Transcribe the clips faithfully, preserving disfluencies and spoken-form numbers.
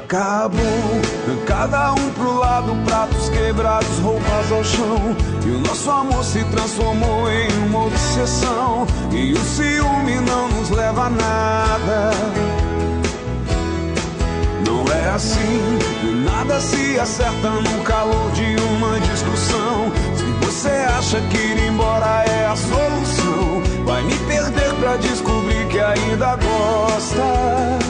acabou. Cada um pro lado, pratos quebrados, roupas ao chão. E o nosso amor se transformou em uma obsessão. E o ciúme não nos leva a nada. Não é assim, nada se acerta no calor de uma discussão. Se você acha que ir embora é a solução, vai me perder pra descobrir que ainda gosta.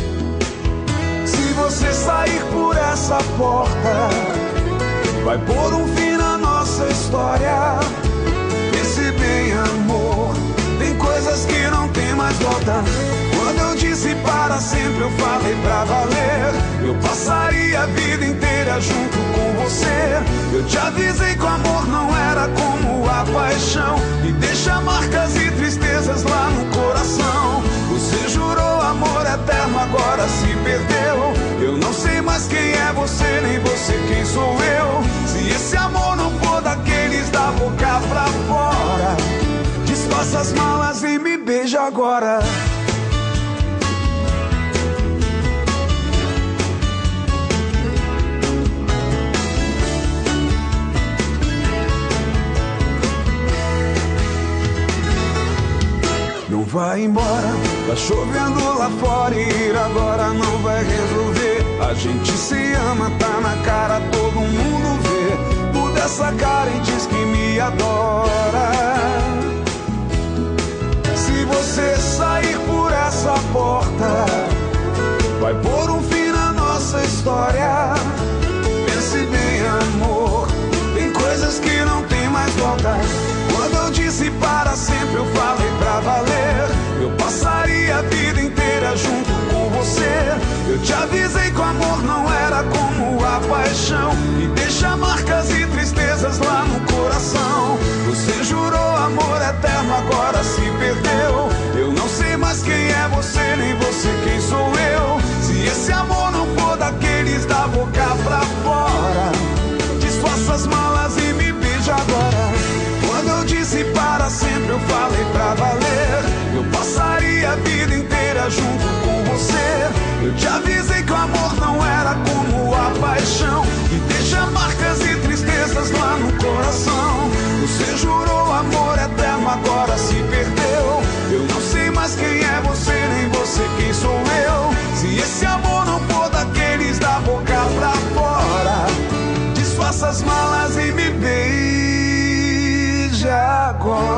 Se você sair por essa porta, vai pôr um fim na nossa história. Pense bem, amor, tem coisas que não tem mais volta. Quando eu disse para sempre, eu falei pra valer. Eu passaria a vida inteira junto com você. Eu te avisei que o amor não era como a paixão, e deixa marcas e tristezas lá no coração. Você jurou amor eterno, agora se perdeu. Eu não sei mais quem é você, nem você quem sou eu. Se esse amor não for daqueles da boca pra fora, desfaça as malas e me beija agora. Não vai embora, tá chovendo lá fora e ir agora não vai resolver. A gente se ama, tá na cara, todo mundo vê. Muda essa cara e diz que me adora. Se você sair por essa porta, vai pôr um fim na nossa história. Pense bem, amor, tem coisas que não tem mais volta. Quando eu disse para sempre, eu falei pra valer. Eu passaria a vida inteira junto com você. Eu te avisei que o amor não era como a paixão, e deixa marcas e tristezas lá no coração. Você jurou amor eterno, agora se perdeu. Eu não sei mais quem é você, nem você quem sou eu. Se esse amor não for daqueles da boca pra fora, desfaça as malas e me beija agora. Quando eu disse para sempre, eu falei pra valer. Eu passaria a vida inteira junto com você. Eu te avisei que o amor não era como a paixão, e deixa marcas e tristezas lá no coração. Você jurou amor eterno, agora se perdeu. Eu não sei mais quem é você, nem você quem sou eu. Se esse amor não for daqueles da boca pra fora, desfaça as malas e me beija agora.